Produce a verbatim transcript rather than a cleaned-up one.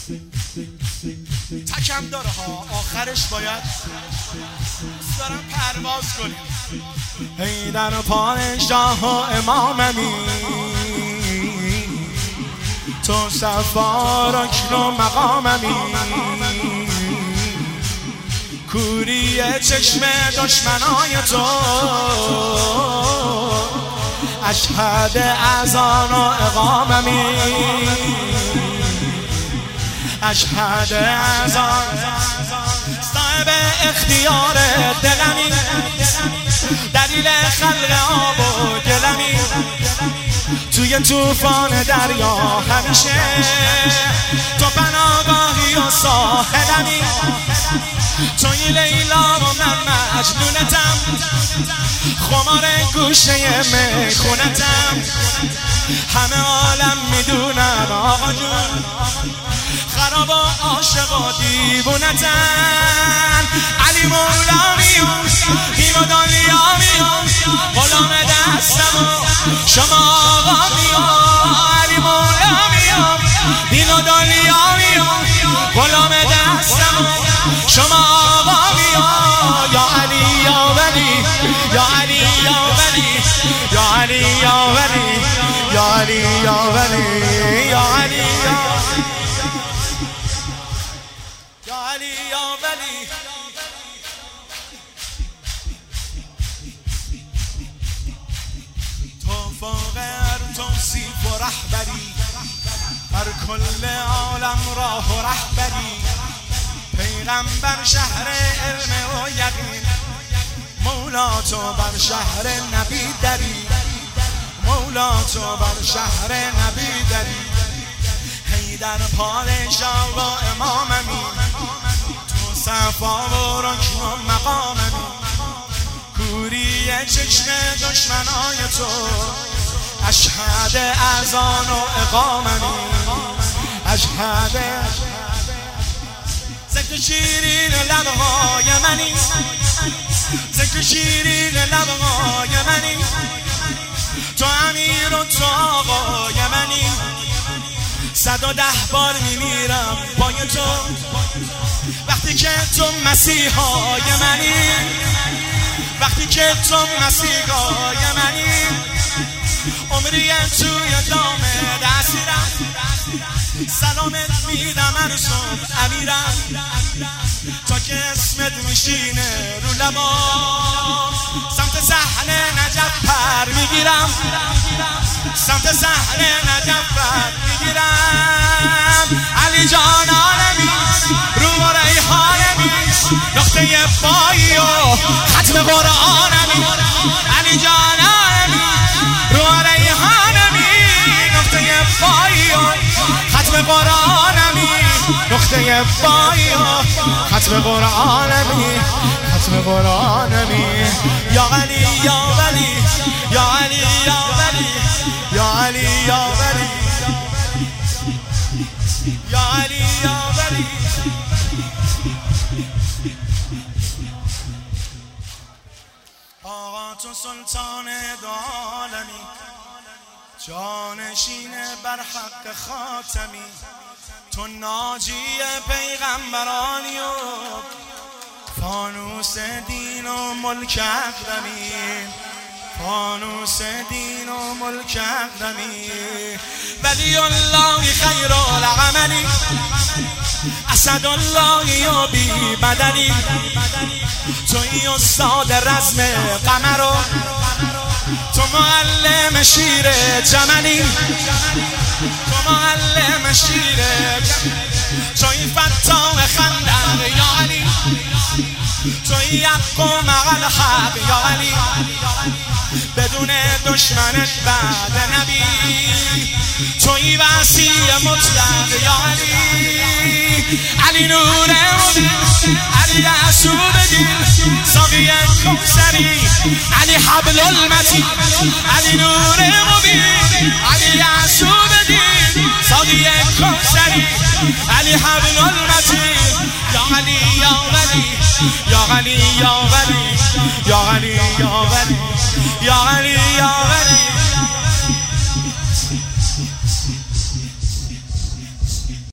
تکم داره ها، آخرش باید دارم پرواز کنیم. ای در پادشاه و اماممی، تو صفا رکن و مقاممی، کوری چشم دشمنای تو، اشهد اذان و اقاممی، اشهد اذان، صاحب اختیار دلمی، دلیل خلق آب و گلمی، توی طوفان دریا همیشه تو پناهگاهی و ساحلمی، توی لیلا و من مجنونتم، خمار گوشه میخونتم، همه عالم میدونن آقا جون خراب و عاشق و دیوونتن. علی مولامی دین و دنیامی، غلام دستم و شما آقامی، علی مولامی دین و دنیامی، غلام دستم و شما آقامی، یا علی یا ولی، یا علی یا ولی، یا علی یا ولی، یا علی یا ولی، یا علی یا علی یا ولی. تو فاقر توصیف و رهبری، بر کل عالم راه و رهبری، پیغمبر شهر علم و یقین، مولا تو بر شهر نبی دری، مولا تو بر شهر نبی دری. حیدر پادشاه و اماممی، تو صفا و رکن و مقاممی، کوری چشم دشمنای تو، اشهد اذان و اقاممی، اشهد ذکر شیرین لبهای منی، ذکر شیرین لبهای منی، تو امیر و تو آقای منی، صد و ده بار میمیرم پای تو، وقتی که تو مسیحای منی، وقتی که تو مسیحای منی، عمری توی دام دستیرم، سلامت میدم هر صبح امیرم، تا که اسمت میشینه رو لبا، سمت صحنه نجف پر میگیرم، سمت صحنه نجف پر میگیرم. علی جان عالمی رو و ریحانمی، نقطه پایی و ختم قرآنمی، علی جان عالمی رو و ریحانمی، نقطه پایی و ختم قرآنمی، نقطه پایی و ختم قرآنمی، ختم قرآنمی. یا علی یا ولی، یا علی یا ولی، یا علی یا ولی، یا علی یا ولی. آقا تو سلطان دو عالمی، جانشین بر حق خاتمی، تو ناجی پیغمبرانی و فانوس دین و ملک اقدمی، فانوس دین و ملک اقدمی. ولی الله خیر العملی، اسد الله یا بی بدلی، توی استاد رزم قمر، تو معلم شیر جملی، تو معلم شیر جملی، توی فتاح خندق یا علی، توی یقوم الحق یا علی، بدون دشمنت بعد نبی، توی وسیع مطلق یا علی، علی نور مبین، علی اسود دین، ساقی کوثری، علی حبل المتین، علی نور مبین، علی اسود دین، ساقی کوثری، علی حبل المتین. یا علی یا ولی، یا علی یا ولی، یا علی یا ولی، یا علی یا ولی.